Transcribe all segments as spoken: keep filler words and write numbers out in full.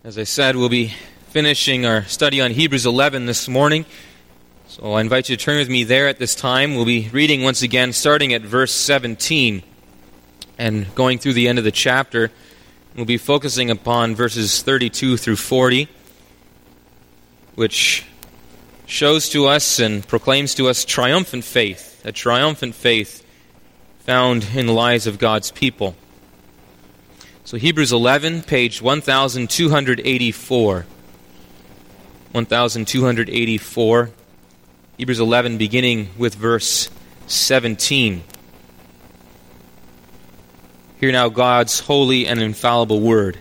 As I said, we'll be finishing our study on Hebrews eleven this morning. So I invite you to turn with me there at this time. We'll be reading once again, starting at verse seventeen and going through the end of the chapter. We'll be focusing upon verses thirty-two through forty, which shows to us and proclaims to us triumphant faith, a triumphant faith found in the lives of God's people. So Hebrews eleven, page one thousand two hundred eighty-four. one thousand two hundred eighty-four. Hebrews eleven, beginning with verse seventeen. Hear now God's holy and infallible word.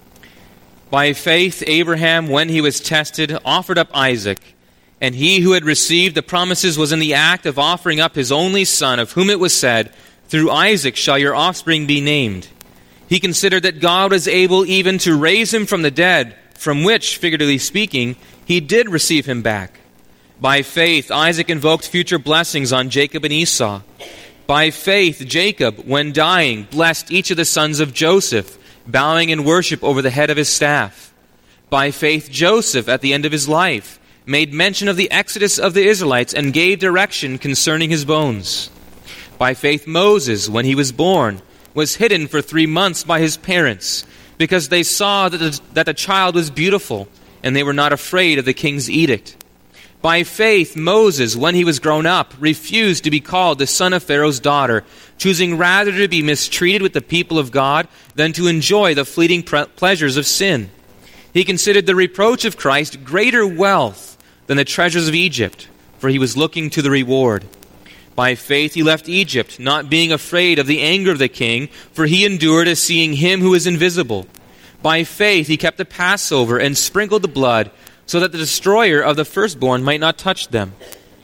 By faith Abraham, when he was tested, offered up Isaac, and he who had received the promises was in the act of offering up his only son, of whom it was said, "Through Isaac shall your offspring be named." He considered that God was able even to raise him from the dead, from which, figuratively speaking, he did receive him back. By faith, Isaac invoked future blessings on Jacob and Esau. By faith, Jacob, when dying, blessed each of the sons of Joseph, bowing in worship over the head of his staff. By faith, Joseph, at the end of his life, made mention of the exodus of the Israelites and gave direction concerning his bones. By faith, Moses, when he was born, was hidden for three months by his parents, because they saw that the, that the child was beautiful, and they were not afraid of the king's edict. By faith, Moses, when he was grown up, refused to be called the son of Pharaoh's daughter, choosing rather to be mistreated with the people of God than to enjoy the fleeting pre- pleasures of sin. He considered the reproach of Christ greater wealth than the treasures of Egypt, for he was looking to the reward. By faith he left Egypt, not being afraid of the anger of the king, for he endured as seeing him who is invisible. By faith he kept the Passover and sprinkled the blood, so that the destroyer of the firstborn might not touch them.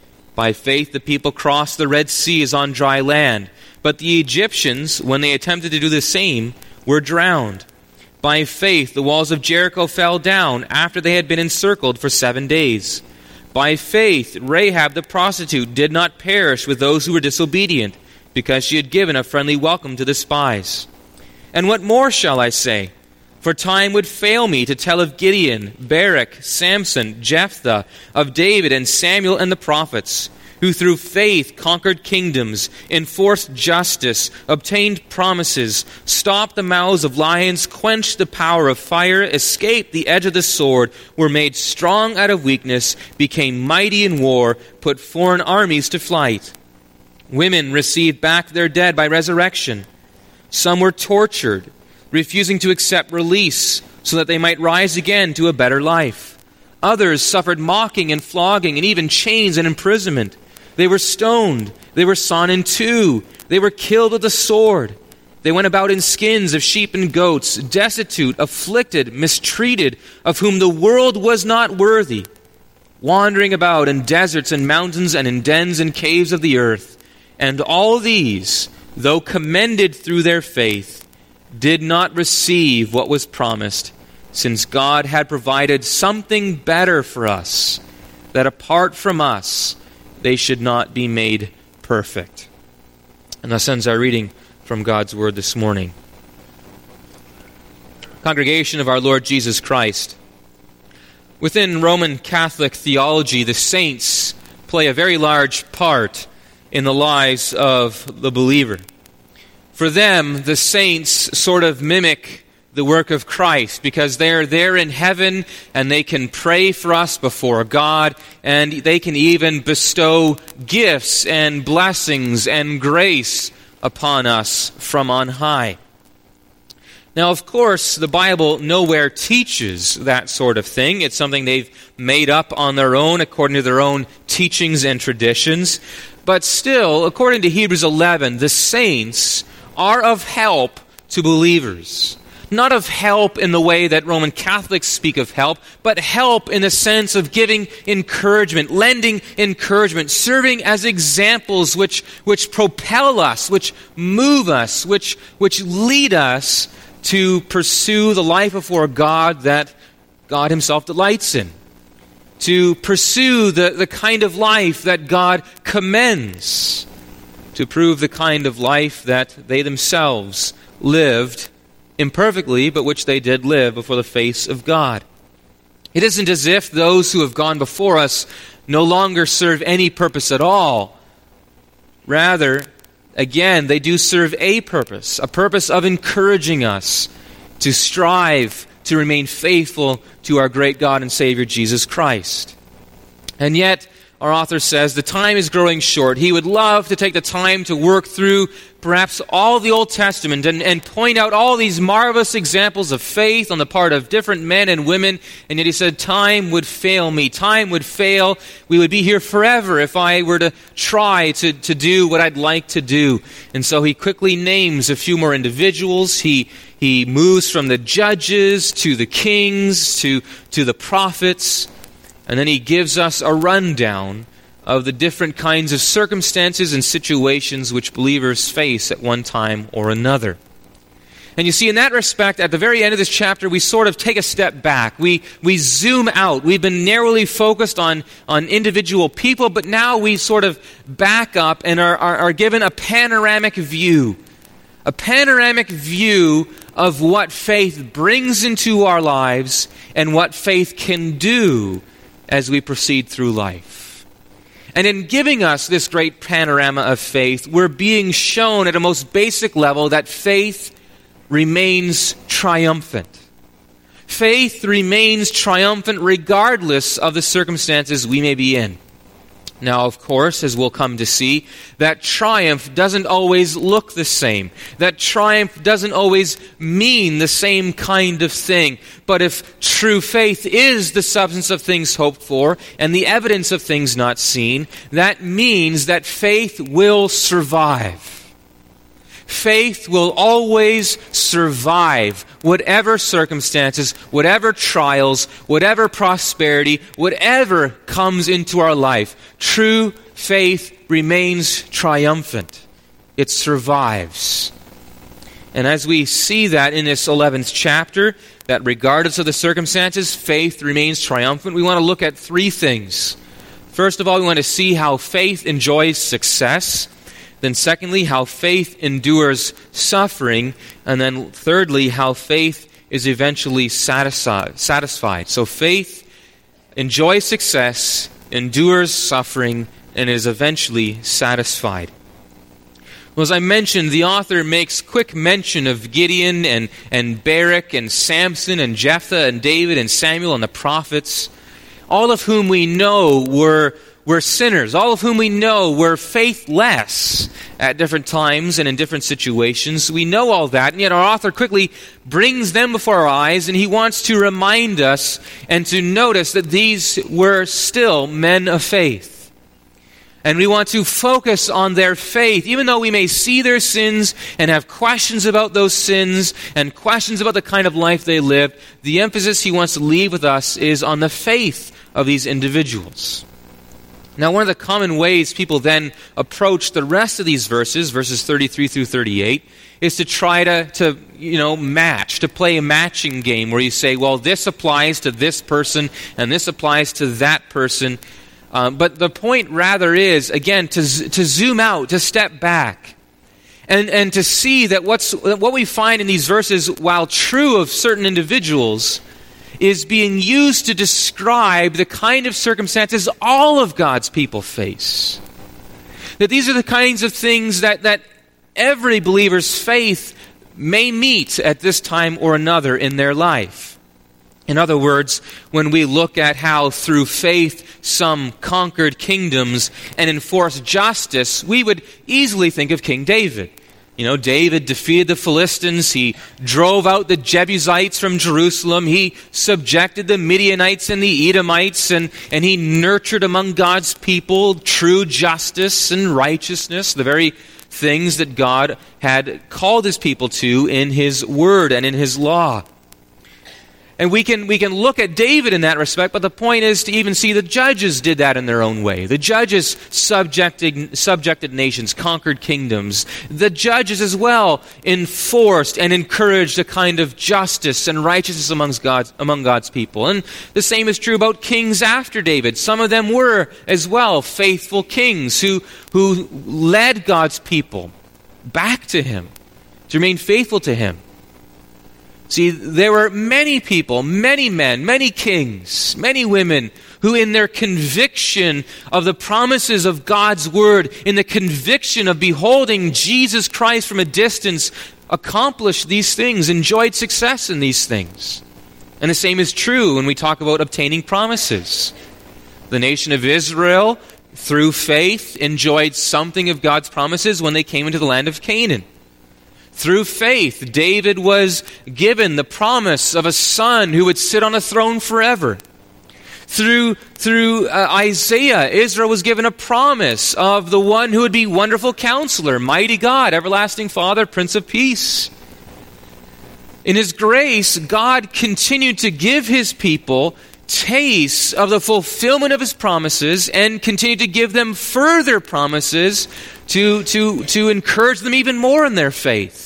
By faith the people crossed the Red Sea as on dry land, but the Egyptians, when they attempted to do the same, were drowned. By faith the walls of Jericho fell down after they had been encircled for seven days. By faith, Rahab the prostitute did not perish with those who were disobedient, because she had given a friendly welcome to the spies. And what more shall I say? For time would fail me to tell of Gideon, Barak, Samson, Jephthah, of David and Samuel and the prophets, who through faith conquered kingdoms, enforced justice, obtained promises, stopped the mouths of lions, quenched the power of fire, escaped the edge of the sword, were made strong out of weakness, became mighty in war, put foreign armies to flight. Women received back their dead by resurrection. Some were tortured, refusing to accept release so that they might rise again to a better life. Others suffered mocking and flogging and even chains and imprisonment. They were stoned. They were sawn in two. They were killed with the sword. They went about in skins of sheep and goats, destitute, afflicted, mistreated, of whom the world was not worthy, wandering about in deserts and mountains and in dens and caves of the earth. And all these, though commended through their faith, did not receive what was promised, since God had provided something better for us, that apart from us, they should not be made perfect. And thus ends our reading from God's Word this morning. Congregation of our Lord Jesus Christ, within Roman Catholic theology, the saints play a very large part in the lives of the believer. For them, the saints sort of mimic the work of Christ, because they're there in heaven and they can pray for us before God, and they can even bestow gifts and blessings and grace upon us from on high. Now, of course, the Bible nowhere teaches that sort of thing. It's something they've made up on their own according to their own teachings and traditions. But still, according to Hebrews eleven, the saints are of help to believers. Not of help in the way that Roman Catholics speak of help, but help in the sense of giving encouragement, lending encouragement, serving as examples which, which propel us, which move us, which, which lead us to pursue the life before God that God Himself delights in. To pursue the, the kind of life that God commends. To prove the kind of life that they themselves lived imperfectly, but which they did live before the face of God. It isn't as if those who have gone before us no longer serve any purpose at all. Rather, again, they do serve a purpose, a purpose of encouraging us to strive to remain faithful to our great God and Savior, Jesus Christ. And yet, our author says, the time is growing short. He would love to take the time to work through perhaps all the Old Testament and, and point out all these marvelous examples of faith on the part of different men and women. And yet he said, time would fail me. Time would fail. We would be here forever if I were to try to, to do what I'd like to do. And so he quickly names a few more individuals. He he moves from the judges to the kings to, to the prophets. And then he gives us a rundown of the different kinds of circumstances and situations which believers face at one time or another. And you see, in that respect, at the very end of this chapter, we sort of take a step back. We we zoom out. We've been narrowly focused on, on individual people, but now we sort of back up and are, are, are given a panoramic view. A panoramic view of what faith brings into our lives and what faith can do as we proceed through life. And in giving us this great panorama of faith, we're being shown at a most basic level that faith remains triumphant. Faith remains triumphant regardless of the circumstances we may be in. Now, of course, as we'll come to see, that triumph doesn't always look the same. That triumph doesn't always mean the same kind of thing. But if true faith is the substance of things hoped for and the evidence of things not seen, that means that faith will survive. Faith will always survive whatever circumstances, whatever trials, whatever prosperity, whatever comes into our life. True faith remains triumphant. It survives. And as we see that in this eleventh chapter, that regardless of the circumstances, faith remains triumphant, we want to look at three things. First of all, we want to see how faith enjoys success. Then secondly, how faith endures suffering. And then thirdly, how faith is eventually satisfied. So faith enjoys success, endures suffering, and is eventually satisfied. Well, as I mentioned, the author makes quick mention of Gideon and, and Barak and Samson and Jephthah and David and Samuel and the prophets, all of whom we know were We're sinners, all of whom we know were faithless at different times and in different situations. We know all that, and yet our author quickly brings them before our eyes, and he wants to remind us and to notice that these were still men of faith. And we want to focus on their faith, even though we may see their sins and have questions about those sins and questions about the kind of life they lived. The emphasis he wants to leave with us is on the faith of these individuals. Now, one of the common ways people then approach the rest of these verses, verses thirty-three through thirty-eight, is to try to, to, you know, match, to play a matching game where you say, well, this applies to this person and this applies to that person. Um, but the point rather is, again, to to zoom out, to step back, and, and to see that what's what we find in these verses, while true of certain individuals, is being used to describe the kind of circumstances all of God's people face. That these are the kinds of things that, that every believer's faith may meet at this time or another in their life. In other words, when we look at how through faith some conquered kingdoms and enforced justice, we would easily think of King David. You know, David defeated the Philistines. He drove out the Jebusites from Jerusalem. He subjected the Midianites and the Edomites, and, and he nurtured among God's people true justice and righteousness, the very things that God had called his people to in his word and in his law. And we can we can look at David in that respect, but the point is to even see the judges did that in their own way. The judges subjected, subjected nations, conquered kingdoms. The judges as well enforced and encouraged a kind of justice and righteousness amongst God's, among God's people. And the same is true about kings after David. Some of them were as well faithful kings who, who led God's people back to him, to remain faithful to him. See, there were many people, many men, many kings, many women who in their conviction of the promises of God's word, in the conviction of beholding Jesus Christ from a distance, accomplished these things, enjoyed success in these things. And the same is true when we talk about obtaining promises. The nation of Israel, through faith, enjoyed something of God's promises when they came into the land of Canaan. Through faith, David was given the promise of a son who would sit on a throne forever. Through, through uh, Isaiah, Israel was given a promise of the one who would be Wonderful Counselor, Mighty God, Everlasting Father, Prince of Peace. In His grace, God continued to give His people tastes of the fulfillment of His promises and continued to give them further promises to, to, to encourage them even more in their faith.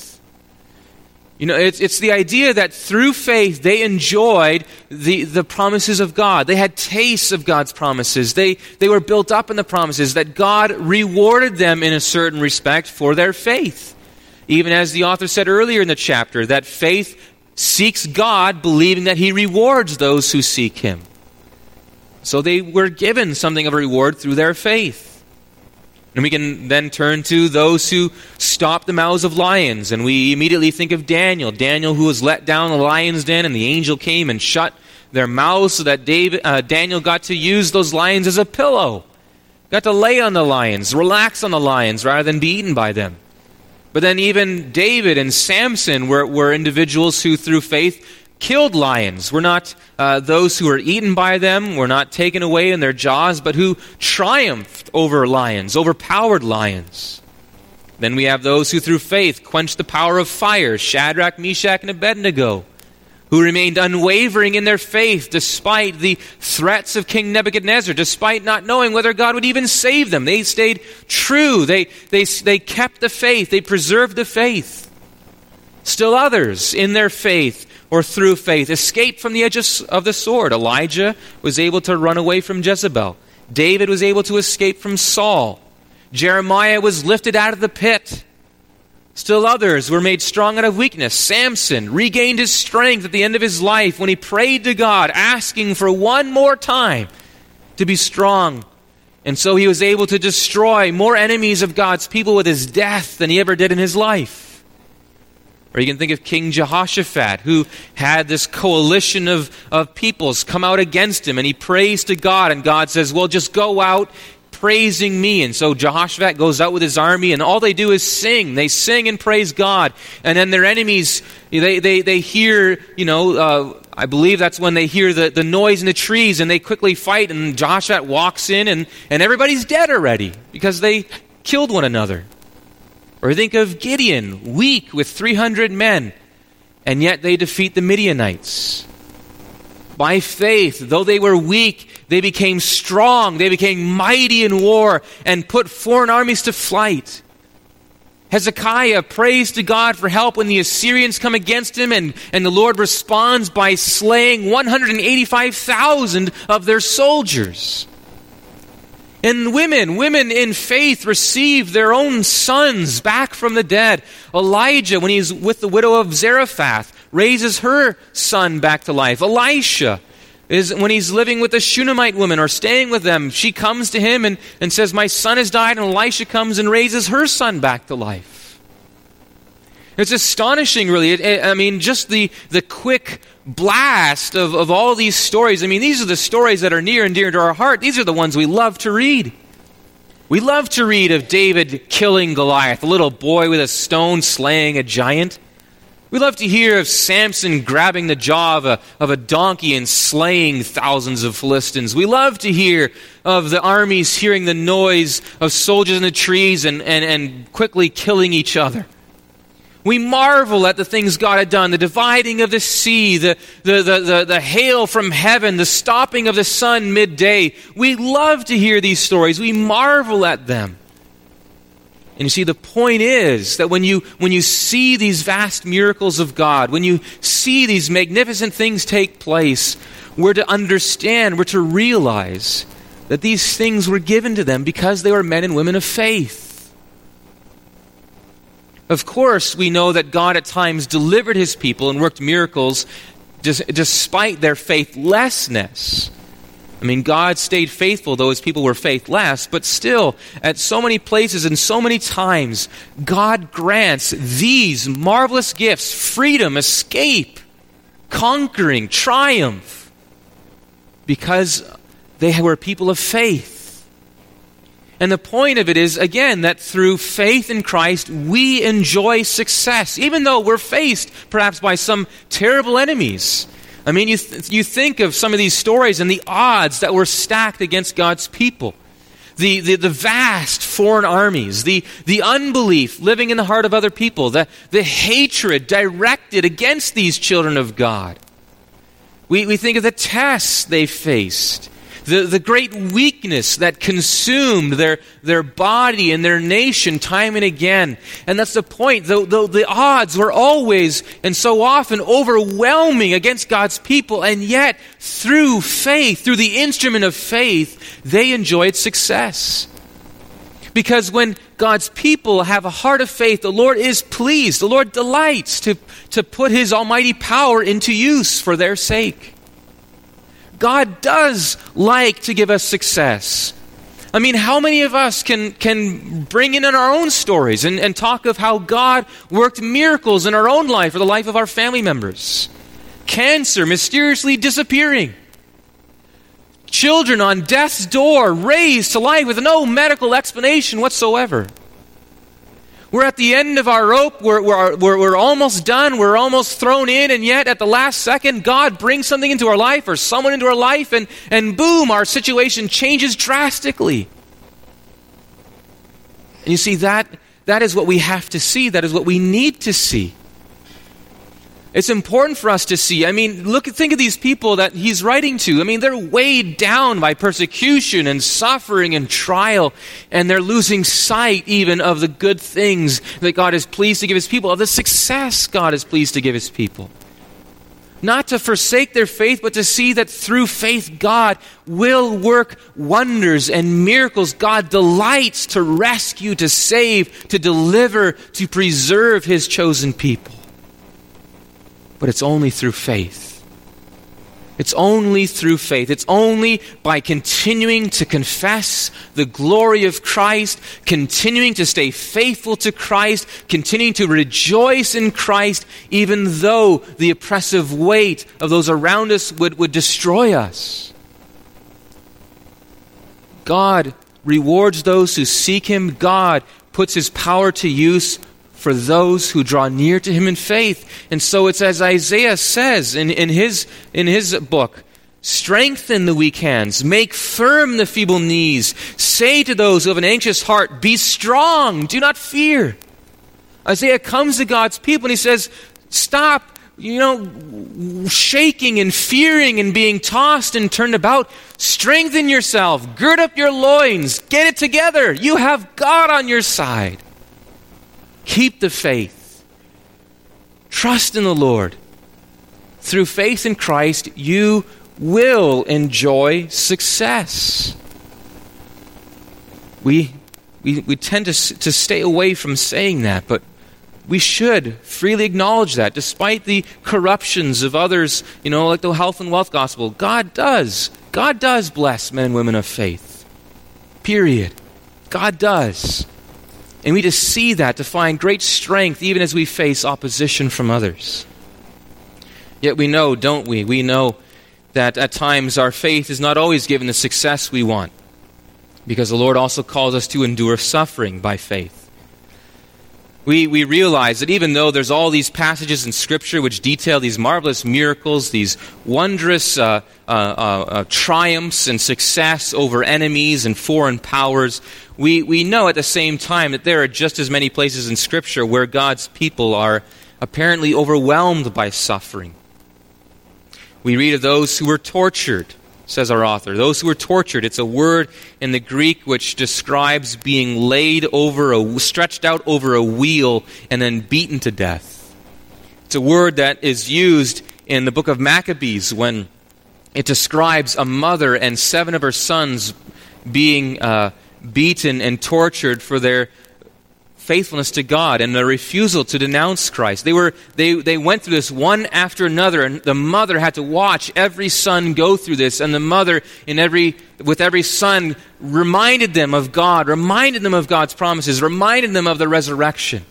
You know, it's, it's the idea that through faith they enjoyed the, the promises of God. They had tastes of God's promises. They, they were built up in the promises, that God rewarded them in a certain respect for their faith. Even as the author said earlier in the chapter, that faith seeks God, believing that He rewards those who seek Him. So they were given something of a reward through their faith. And we can then turn to those who stopped the mouths of lions. And we immediately think of Daniel. Daniel who was let down in the lion's den, and the angel came and shut their mouths so that David, uh, Daniel got to use those lions as a pillow. Got to lay on the lions, relax on the lions rather than be eaten by them. But then even David and Samson were, were individuals who through faith killed lions. Were not uh, those who were eaten by them, were not taken away in their jaws, but who triumphed over lions, overpowered lions. Then we have those who through faith quenched the power of fire, Shadrach, Meshach, and Abednego, who remained unwavering in their faith despite the threats of King Nebuchadnezzar, despite not knowing whether God would even save them. They stayed true. They, they, they kept the faith. They preserved the faith. Still others, in their faith or through faith, escaped from the edge of the sword. Elijah was able to run away from Jezebel. David was able to escape from Saul. Jeremiah was lifted out of the pit. Still others were made strong out of weakness. Samson regained his strength at the end of his life when he prayed to God, asking for one more time to be strong. And so he was able to destroy more enemies of God's people with his death than he ever did in his life. Or you can think of King Jehoshaphat, who had this coalition of, of peoples come out against him, and he prays to God, and God says, well, just go out praising me. And so Jehoshaphat goes out with his army, and all they do is sing. They sing and praise God. And then their enemies, they they, they hear, you know, uh, I believe that's when they hear the, the noise in the trees, and they quickly fight, and Jehoshaphat walks in, and, and everybody's dead already because they killed one another. Or think of Gideon, weak with three hundred men, and yet they defeat the Midianites. By faith, though they were weak, they became strong, they became mighty in war, and put foreign armies to flight. Hezekiah prays to God for help when the Assyrians come against him, and, and the Lord responds by slaying one hundred eighty-five thousand of their soldiers. And women, women in faith received their own sons back from the dead. Elijah, when he's with the widow of Zarephath, raises her son back to life. Elisha, is when he's living with the Shunammite woman or staying with them, she comes to him and, and says, my son has died, and Elisha comes and raises her son back to life. It's astonishing, really. It, it, I mean, just the, the quick blast of, of all these stories. I mean, these are the stories that are near and dear to our heart. These are the ones we love to read. We love to read of David killing Goliath, a little boy with a stone slaying a giant. We love to hear of Samson grabbing the jaw of a, of a donkey and slaying thousands of Philistines. We love to hear of the armies hearing the noise of soldiers in the trees and, and, and quickly killing each other. We marvel at the things God had done, the dividing of the sea, the, the, the, the, the hail from heaven, the stopping of the sun midday. We love to hear these stories. We marvel at them. And you see, the point is that when you, when you see these vast miracles of God, when you see these magnificent things take place, we're to understand, we're to realize that these things were given to them because they were men and women of faith. Of course, we know that God at times delivered his people and worked miracles dis- despite their faithlessness. I mean, God stayed faithful, though his people were faithless, but still, at so many places and so many times, God grants these marvelous gifts: freedom, escape, conquering, triumph, because they were people of faith. And the point of it is, again, that through faith in Christ, we enjoy success, even though we're faced perhaps by some terrible enemies. I mean, you th- you think of some of these stories and the odds that were stacked against God's people. The, the, the vast foreign armies, the, the unbelief living in the heart of other people, the, the hatred directed against these children of God. We, we think of the tests they faced. The, the great weakness that consumed their, their body and their nation time and again. And that's the point. The, the, the odds were always and so often overwhelming against God's people. And yet, through faith, through the instrument of faith, they enjoyed success. Because when God's people have a heart of faith, the Lord is pleased. The Lord delights to, to put his almighty power into use for their sake. God does like to give us success. I mean, how many of us can, can bring in our own stories and, and talk of how God worked miracles in our own life or the life of our family members? Cancer mysteriously disappearing. Children on death's door raised to life with no medical explanation whatsoever. We're at the end of our rope. We're, we're, we're, we're almost done. We're almost thrown in. And yet at the last second, God brings something into our life or someone into our life. And, and boom, our situation changes drastically. And you see, that that is what we have to see. That is what we need to see. It's important for us to see. I mean, look, think of these people that he's writing to. I mean, they're weighed down by persecution and suffering and trial, and they're losing sight even of the good things that God is pleased to give his people, of the success God is pleased to give his people. Not to forsake their faith, but to see that through faith God will work wonders and miracles. God delights to rescue, to save, to deliver, to preserve his chosen people. But it's only through faith. It's only through faith. It's only by continuing to confess the glory of Christ, continuing to stay faithful to Christ, continuing to rejoice in Christ, even though the oppressive weight of those around us would, would destroy us. God rewards those who seek him. God puts his power to use for those who draw near to him in faith. And so it's as Isaiah says in, in, his, in his book, strengthen the weak hands, make firm the feeble knees, say to those who have an anxious heart, be strong, do not fear. Isaiah comes to God's people and he says, stop, you know, shaking and fearing and being tossed and turned about. Strengthen yourself, gird up your loins, get it together. You have God on your side. Keep the faith. Trust in the Lord. Through faith in Christ, you will enjoy success. We, we, we tend to, to stay away from saying that, but we should freely acknowledge that. Despite the corruptions of others, you know, like the health and wealth gospel, God does. God does bless men and women of faith. Period. God does. And we just see that to find great strength even as we face opposition from others. Yet we know, don't we? We know that at times our faith is not always given the success we want, because the Lord also calls us to endure suffering by faith. We we realize that even though there's all these passages in Scripture which detail these marvelous miracles, these wondrous uh, uh, uh, uh, triumphs and success over enemies and foreign powers, we, we know at the same time that there are just as many places in Scripture where God's people are apparently overwhelmed by suffering. We read of those who were tortured, says our author. Those who were tortured, it's a word in the Greek which describes being laid over, a, stretched out over a wheel and then beaten to death. It's a word that is used in the book of Maccabees when it describes a mother and seven of her sons being uh, beaten and tortured for their faithfulness to God and their refusal to denounce Christ. They were they, they went through this one after another, and the mother had to watch every son go through this, and the mother in every with every son reminded them of God, reminded them of God's promises, reminded them of the resurrection.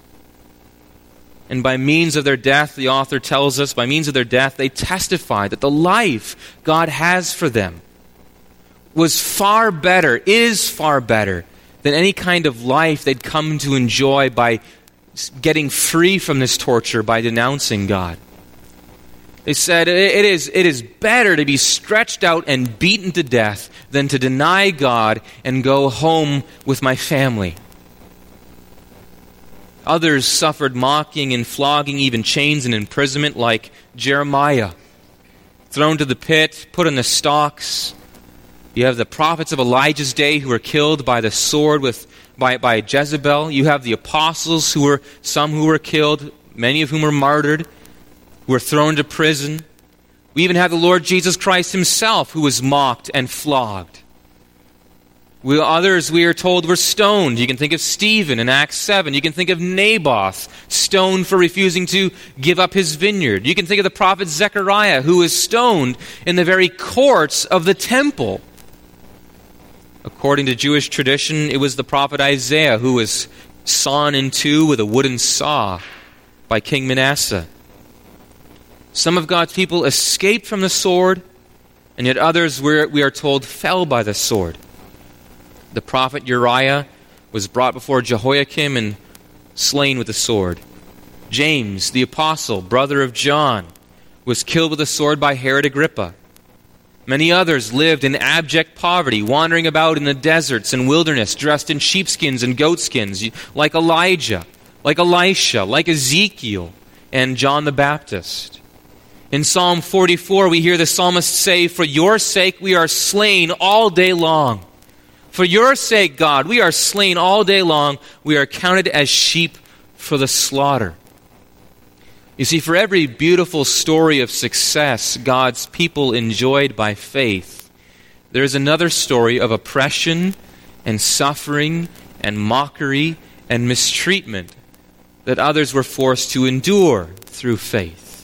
And by means of their death, the author tells us, by means of their death, they testify that the life God has for them was far better, is far better than any kind of life they'd come to enjoy by getting free from this torture by denouncing God. They said, it is, it is better to be stretched out and beaten to death than to deny God and go home with my family. Others suffered mocking and flogging, even chains and imprisonment, like Jeremiah, thrown to the pit, put in the stocks. You have the prophets of Elijah's day who were killed by the sword with by, by Jezebel. You have the apostles, who were some who were killed, many of whom were martyred, who were thrown to prison. We even have the Lord Jesus Christ himself, who was mocked and flogged. We, others, we are told, were stoned. You can think of Stephen in Acts seven. You can think of Naboth, stoned for refusing to give up his vineyard. You can think of the prophet Zechariah, who was stoned in the very courts of the temple. According to Jewish tradition, it was the prophet Isaiah who was sawn in two with a wooden saw by King Manasseh. Some of God's people escaped from the sword, and yet others, we are told, fell by the sword. The prophet Uriah was brought before Jehoiakim and slain with the sword. James, the apostle, brother of John, was killed with a sword by Herod Agrippa. Many others lived in abject poverty, wandering about in the deserts and wilderness, dressed in sheepskins and goatskins, like Elijah, like Elisha, like Ezekiel, and John the Baptist. In Psalm forty-four, we hear the psalmist say, "For your sake we are slain all day long. For your sake, God, we are slain all day long. We are counted as sheep for the slaughter." You see, for every beautiful story of success God's people enjoyed by faith, there is another story of oppression and suffering and mockery and mistreatment that others were forced to endure through faith.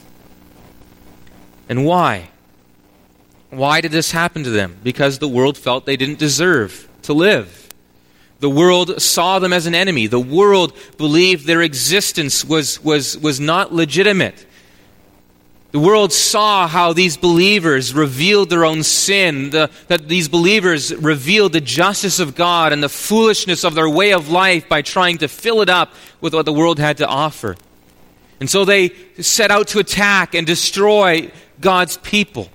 And why? Why did this happen to them? Because the world felt they didn't deserve to live. The world saw them as an enemy. The world believed their existence was, was, was not legitimate. The world saw how these believers revealed their own sin, the, that these believers revealed the justice of God and the foolishness of their way of life by trying to fill it up with what the world had to offer. And so they set out to attack and destroy God's people.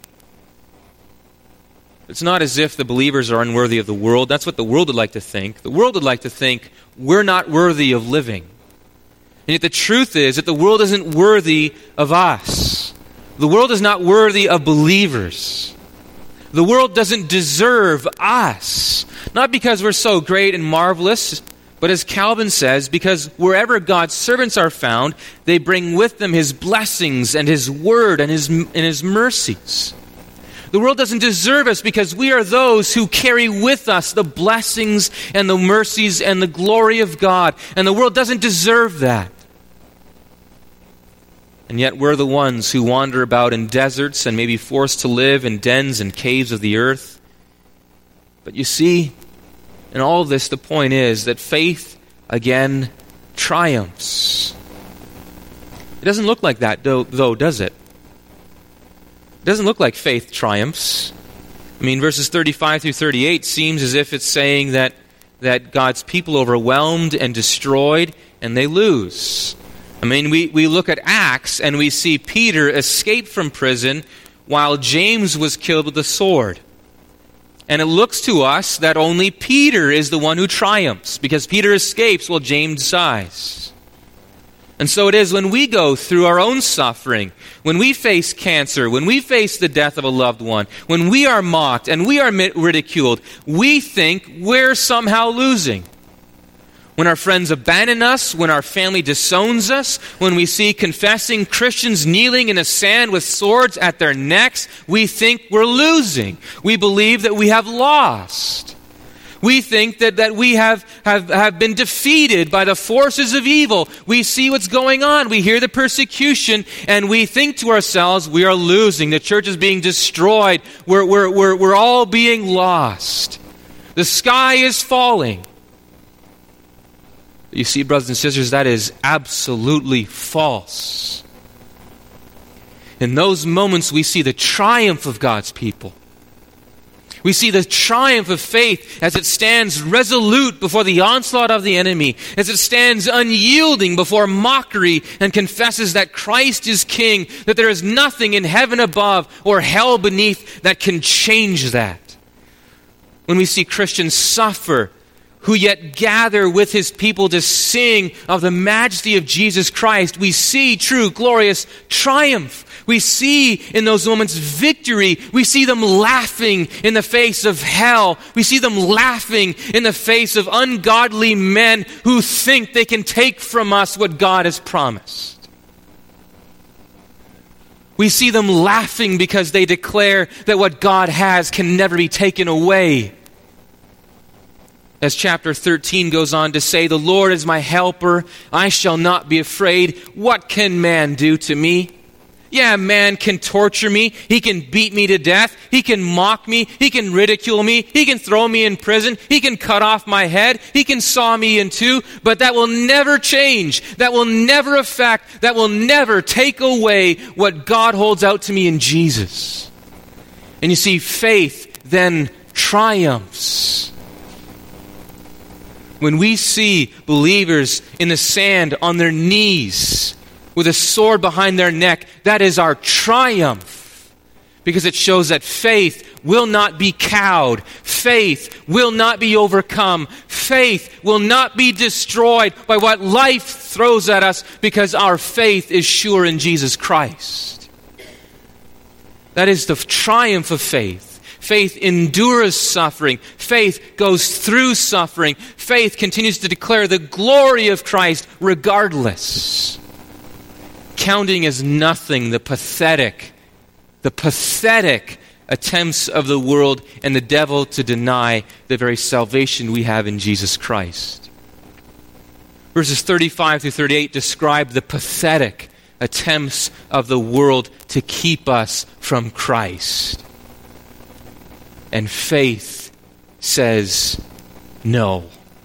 It's not as if the believers are unworthy of the world. That's what the world would like to think. The world would like to think we're not worthy of living. And yet the truth is that the world isn't worthy of us. The world is not worthy of believers. The world doesn't deserve us. Not because we're so great and marvelous, but as Calvin says, because wherever God's servants are found, they bring with them his blessings and his word and his, and his mercies. The world doesn't deserve us because we are those who carry with us the blessings and the mercies and the glory of God. And the world doesn't deserve that. And yet we're the ones who wander about in deserts and may be forced to live in dens and caves of the earth. But you see, in all of this, the point is that faith, again, triumphs. It doesn't look like that, though, though does it? It doesn't look like faith triumphs. I mean, verses thirty-five through thirty-eight seems as if it's saying that, that God's people overwhelmed and destroyed, and they lose. I mean, we, we look at Acts, and we see Peter escape from prison while James was killed with the sword. And it looks to us that only Peter is the one who triumphs, because Peter escapes while James dies. And so it is when we go through our own suffering, when we face cancer, when we face the death of a loved one, when we are mocked and we are ridiculed, we think we're somehow losing. When our friends abandon us, when our family disowns us, when we see confessing Christians kneeling in the sand with swords at their necks, we think we're losing. We believe that we have lost. We think that, that we have, have, have been defeated by the forces of evil. We see what's going on. We hear the persecution, and we think to ourselves, we are losing. The church is being destroyed. We're, we're, we're, we're all being lost. The sky is falling. You see, brothers and sisters, that is absolutely false. In those moments, we see the triumph of God's people. We see the triumph of faith as it stands resolute before the onslaught of the enemy, as it stands unyielding before mockery and confesses that Christ is King, that there is nothing in heaven above or hell beneath that can change that. When we see Christians suffer, who yet gather with his people to sing of the majesty of Jesus Christ, we see true, glorious triumph. We see in those moments victory. We see them laughing in the face of hell. We see them laughing in the face of ungodly men who think they can take from us what God has promised. We see them laughing because they declare that what God has can never be taken away. As chapter thirteen goes on to say, "The Lord is my helper, I shall not be afraid. What can man do to me?" Yeah, man can torture me. He can beat me to death. He can mock me. He can ridicule me. He can throw me in prison. He can cut off my head. He can saw me in two. But that will never change. That will never affect. That will never take away what God holds out to me in Jesus. And you see, faith then triumphs. When we see believers in the sand on their knees with a sword behind their neck, that is our triumph. Because it shows that faith will not be cowed. Faith will not be overcome. Faith will not be destroyed by what life throws at us, because our faith is sure in Jesus Christ. That is the triumph of faith. Faith endures suffering. Faith goes through suffering. Faith continues to declare the glory of Christ regardless. Counting as nothing the pathetic, the pathetic attempts of the world and the devil to deny the very salvation we have in Jesus Christ. Verses thirty-five through thirty-eight describe the pathetic attempts of the world to keep us from Christ. And faith says, no.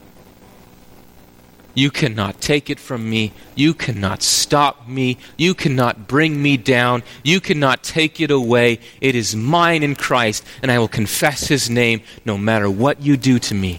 You cannot take it from me. You cannot stop me. You cannot bring me down. You cannot take it away. It is mine in Christ, and I will confess his name no matter what you do to me.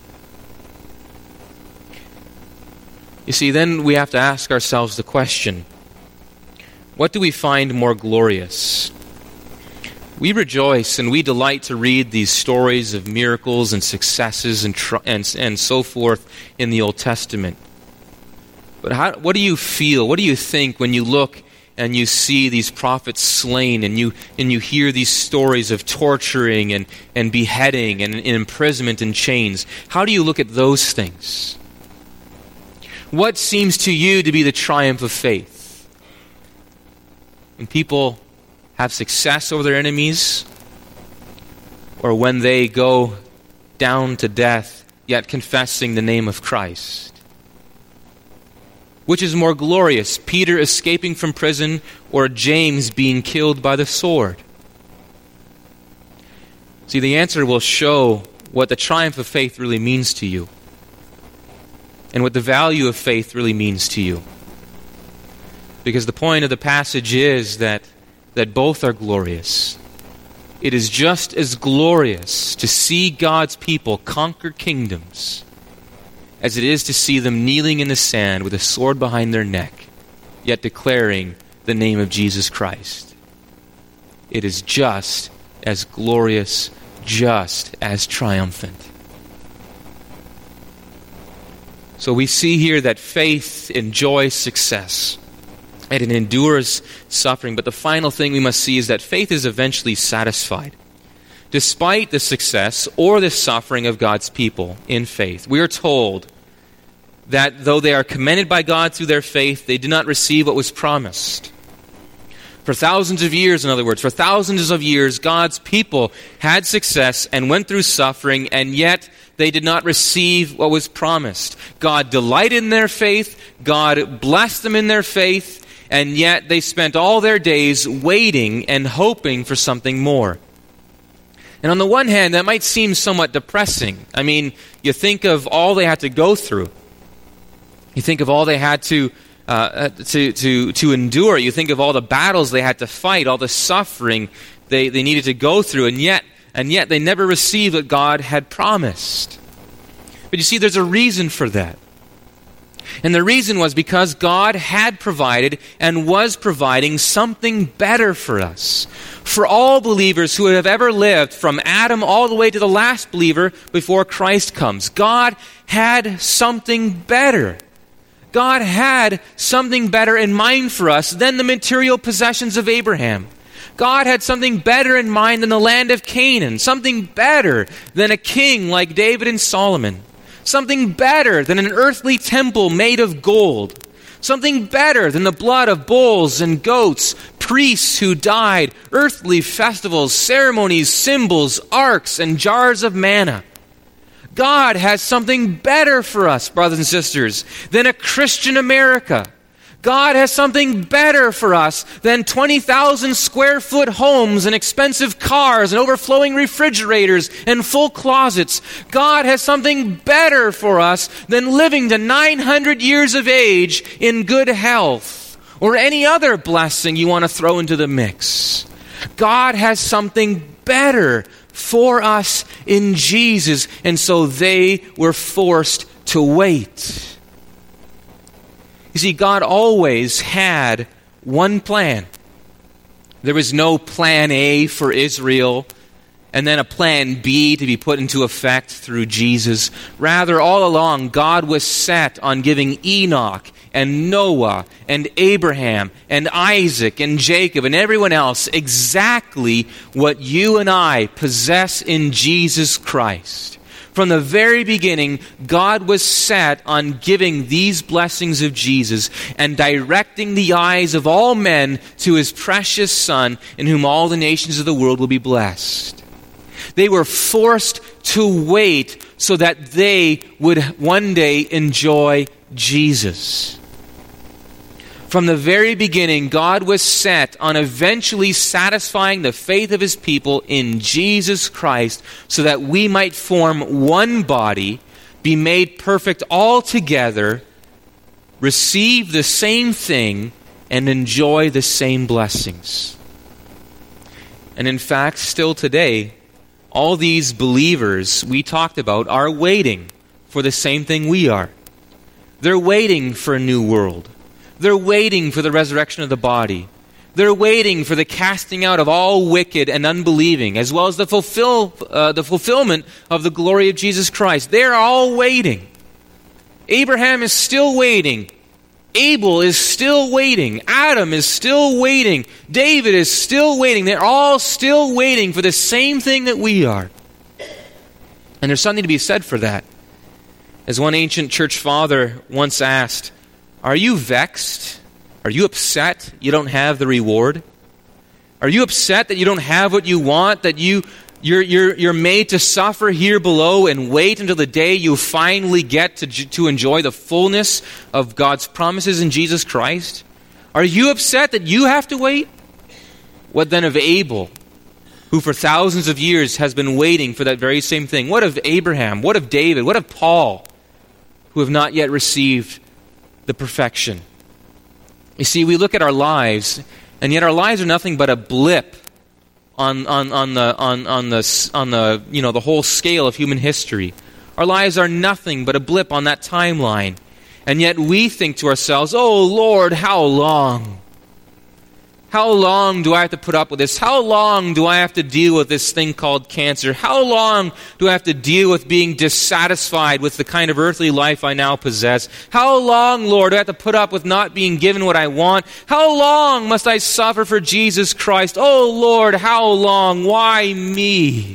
You see, then we have to ask ourselves the question, what do we find more glorious? We rejoice and we delight to read these stories of miracles and successes and tr- and, and so forth in the Old Testament. But how, what do you feel? What do you think when you look and you see these prophets slain and you and you hear these stories of torturing and, and beheading and, and imprisonment and chains? How do you look at those things? What seems to you to be the triumph of faith? When people have success over their enemies, or when they go down to death, yet confessing the name of Christ? Which is more glorious, Peter escaping from prison or James being killed by the sword? See, the answer will show what the triumph of faith really means to you, and what the value of faith really means to you. Because the point of the passage is that that both are glorious. It is just as glorious to see God's people conquer kingdoms as it is to see them kneeling in the sand with a sword behind their neck, yet declaring the name of Jesus Christ. It is just as glorious, just as triumphant. So we see here that faith enjoys success, and it endures suffering. But the final thing we must see is that faith is eventually satisfied. Despite the success or the suffering of God's people in faith, we are told that though they are commended by God through their faith, they do not receive what was promised. For thousands of years, in other words, for thousands of years, God's people had success and went through suffering, and yet they did not receive what was promised. God delighted in their faith, God blessed them in their faith, and yet they spent all their days waiting and hoping for something more. And on the one hand, that might seem somewhat depressing. I mean, you think of all they had to go through. You think of all they had to uh, to to to endure. You think of all the battles they had to fight, all the suffering they, they needed to go through, and yet and yet they never received what God had promised. But you see, there's a reason for that. And the reason was because God had provided and was providing something better for us. For all believers who have ever lived, from Adam all the way to the last believer before Christ comes, God had something better. God had something better in mind for us than the material possessions of Abraham. God had something better in mind than the land of Canaan, something better than a king like David and Solomon, something better than an earthly temple made of gold, something better than the blood of bulls and goats, priests who died, earthly festivals, ceremonies, symbols, arks, and jars of manna. God has something better for us, brothers and sisters, than a Christian America. God has something better for us than twenty thousand square foot homes and expensive cars and overflowing refrigerators and full closets. God has something better for us than living to nine hundred years of age in good health or any other blessing you want to throw into the mix. God has something better for us in Jesus, and so they were forced to wait. You see, God always had one plan. There was no plan A for Israel and then a plan B to be put into effect through Jesus. Rather, all along, God was set on giving Enoch and Noah and Abraham and Isaac and Jacob and everyone else exactly what you and I possess in Jesus Christ. From the very beginning, God was set on giving these blessings of Jesus and directing the eyes of all men to His precious Son, in whom all the nations of the world will be blessed. They were forced to wait so that they would one day enjoy Jesus. From the very beginning, God was set on eventually satisfying the faith of His people in Jesus Christ so that we might form one body, be made perfect all together, receive the same thing, and enjoy the same blessings. And in fact, still today, all these believers we talked about are waiting for the same thing we are. They're waiting for a new world. They're waiting for the resurrection of the body. They're waiting for the casting out of all wicked and unbelieving, as well as the fulfill uh, the fulfillment of the glory of Jesus Christ. They're all waiting. Abraham is still waiting. Abel is still waiting. Adam is still waiting. David is still waiting. They're all still waiting for the same thing that we are. And there's something to be said for that. As one ancient church father once asked, "Are you vexed? Are you upset you don't have the reward? Are you upset that you don't have what you want, that you, you're, you're, you're made to suffer here below and wait until the day you finally get to, to enjoy the fullness of God's promises in Jesus Christ? Are you upset that you have to wait? What then of Abel, who for thousands of years has been waiting for that very same thing? What of Abraham? What of David? What of Paul, who have not yet received the perfection?" You see, we look at our lives, and yet our lives are nothing but a blip on on on the on on the on the you know the whole scale of human history. Our lives are nothing but a blip on that timeline, and yet we think to ourselves, "Oh Lord, how long? How long do I have to put up with this? How long do I have to deal with this thing called cancer? How long do I have to deal with being dissatisfied with the kind of earthly life I now possess? How long, Lord, do I have to put up with not being given what I want? How long must I suffer for Jesus Christ? Oh, Lord, how long? Why me?"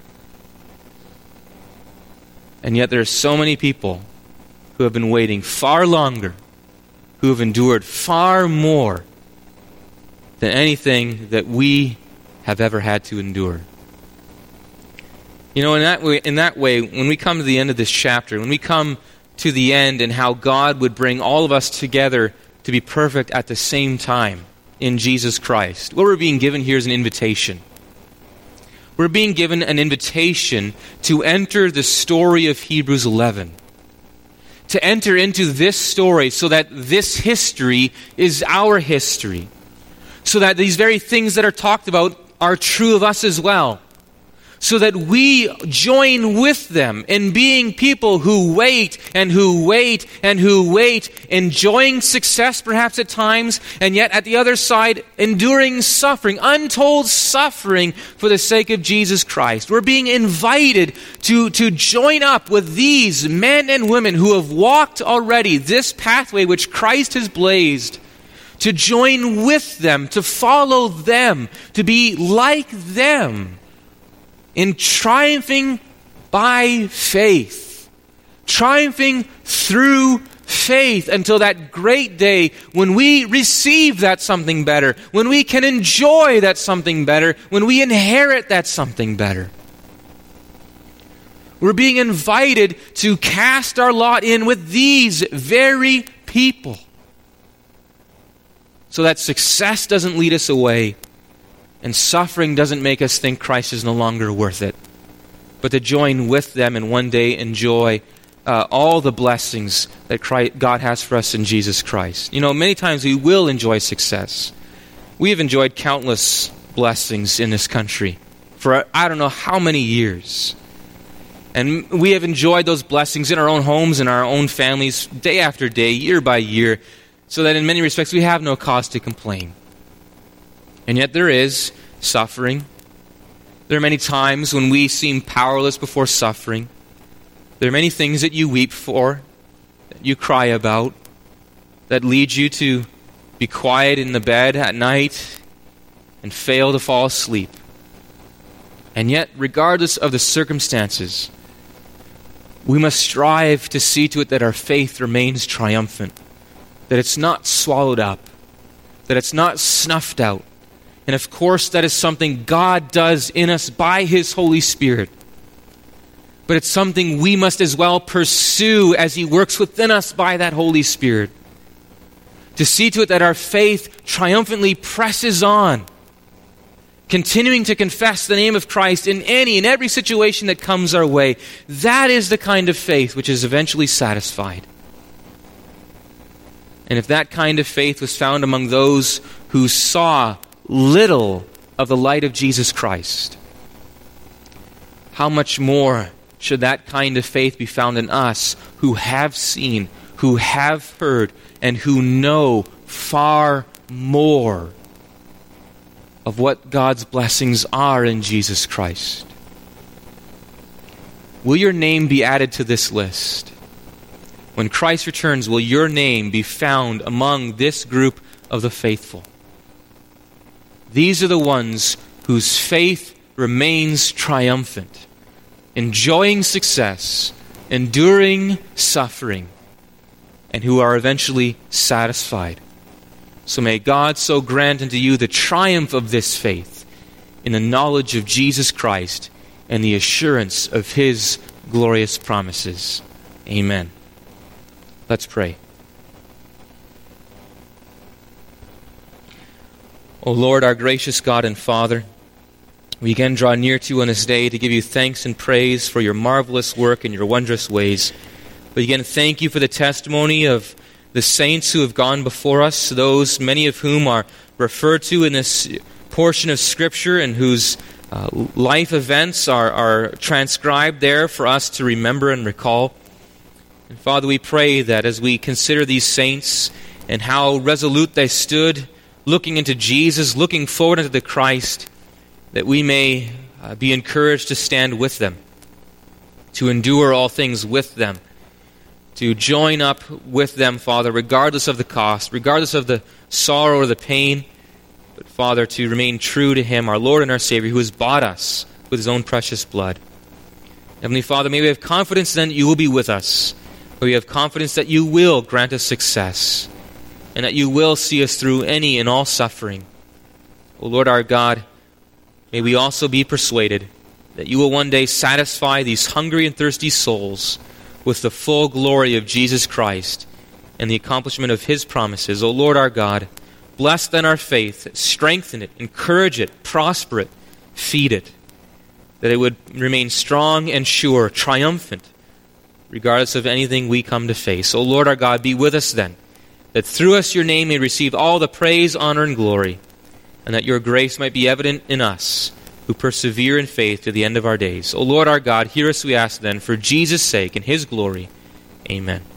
And yet there are so many people who have been waiting far longer, who have endured far more, than anything that we have ever had to endure. You know, in that way, in that way, when we come to the end of this chapter, when we come to the end and how God would bring all of us together to be perfect at the same time in Jesus Christ, what we're being given here is an invitation. We're being given an invitation to enter the story of Hebrews eleven. To enter into this story so that this history is our history. So that these very things that are talked about are true of us as well. So that we join with them in being people who wait and who wait and who wait, enjoying success perhaps at times, and yet at the other side enduring suffering, untold suffering for the sake of Jesus Christ. We're being invited to, to join up with these men and women who have walked already this pathway which Christ has blazed, to join with them, to follow them, to be like them, in triumphing by faith, triumphing through faith until that great day when we receive that something better, when we can enjoy that something better, when we inherit that something better. We're being invited to cast our lot in with these very people so that success doesn't lead us away, and suffering doesn't make us think Christ is no longer worth it, but to join with them and one day enjoy uh, all the blessings that Christ, God has for us in Jesus Christ. You know, many times we will enjoy success. We have enjoyed countless blessings in this country for I don't know how many years. And we have enjoyed those blessings in our own homes, in our own families, day after day, year by year, so that in many respects we have no cause to complain. And yet there is suffering. There are many times when we seem powerless before suffering. There are many things that you weep for, that you cry about, that lead you to be quiet in the bed at night and fail to fall asleep. And yet, regardless of the circumstances, we must strive to see to it that our faith remains triumphant, that it's not swallowed up, that it's not snuffed out. And of course, that is something God does in us by His Holy Spirit. But it's something we must as well pursue as He works within us by that Holy Spirit. To see to it that our faith triumphantly presses on, continuing to confess the name of Christ in any and every situation that comes our way. That is the kind of faith which is eventually satisfied. And if that kind of faith was found among those who saw little of the light of Jesus Christ, how much more should that kind of faith be found in us who have seen, who have heard, and who know far more of what God's blessings are in Jesus Christ? Will your name be added to this list? When Christ returns, will your name be found among this group of the faithful? These are the ones whose faith remains triumphant, enjoying success, enduring suffering, and who are eventually satisfied. So may God so grant unto you the triumph of this faith in the knowledge of Jesus Christ and the assurance of His glorious promises. Amen. Let's pray. O Lord, our gracious God and Father, we again draw near to you on this day to give you thanks and praise for your marvelous work and your wondrous ways. We again thank you for the testimony of the saints who have gone before us, those many of whom are referred to in this portion of Scripture and whose uh, life events are, are transcribed there for us to remember and recall. And Father, we pray that as we consider these saints and how resolute they stood, looking into Jesus, looking forward into the Christ, that we may uh, be encouraged to stand with them, to endure all things with them, to join up with them, Father, regardless of the cost, regardless of the sorrow or the pain, but Father, to remain true to Him, our Lord and our Savior, who has bought us with His own precious blood. Heavenly Father, may we have confidence then that you will be with us. May we have confidence that you will grant us success, and that you will see us through any and all suffering. O Lord our God, may we also be persuaded that you will one day satisfy these hungry and thirsty souls with the full glory of Jesus Christ and the accomplishment of his promises. O Lord our God, bless then our faith, strengthen it, encourage it, prosper it, feed it, that it would remain strong and sure, triumphant, regardless of anything we come to face. O Lord our God, be with us then, that through us your name may receive all the praise, honor, and glory, and that your grace might be evident in us who persevere in faith to the end of our days. O Lord our God, hear us, we ask then, for Jesus' sake and his glory. Amen.